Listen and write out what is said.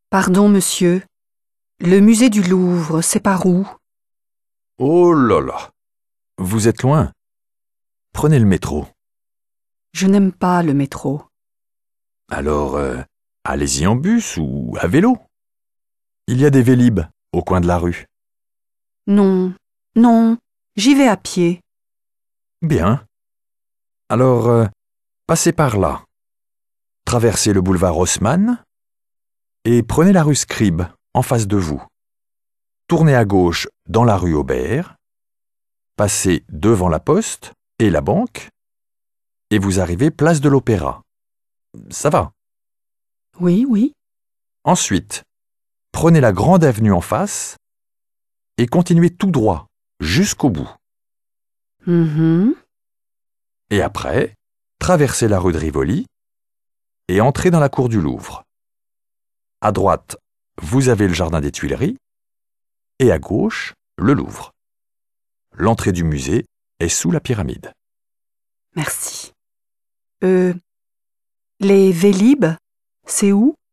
Pardon, monsieur. Le musée du Louvre, c'est par où? Oh là là! Vous êtes loin. Prenez le métro. Je n'aime pas le métro. Alors, allez-y en bus ou à vélo. Il y a des Vélib au coin de la rue. Non, non, j'y vais à pied. Bien. Alors, passez par là. Traversez le boulevard Haussmann et prenez la rue Scribe en face de vous. Tournez à gauche dans la rue Aubert, passez devant la Poste et la banque et vous arrivez place de l'Opéra. Ça va. Oui, oui. Ensuite, prenez la grande avenue en face et continuez tout droit jusqu'au bout. Et après, traversez la rue de Rivoli et entrez dans la cour du Louvre. À droite, vous avez le jardin des Tuileries et à gauche, le Louvre. L'entrée du musée est sous la pyramide. Merci. Les Vélib, c'est où?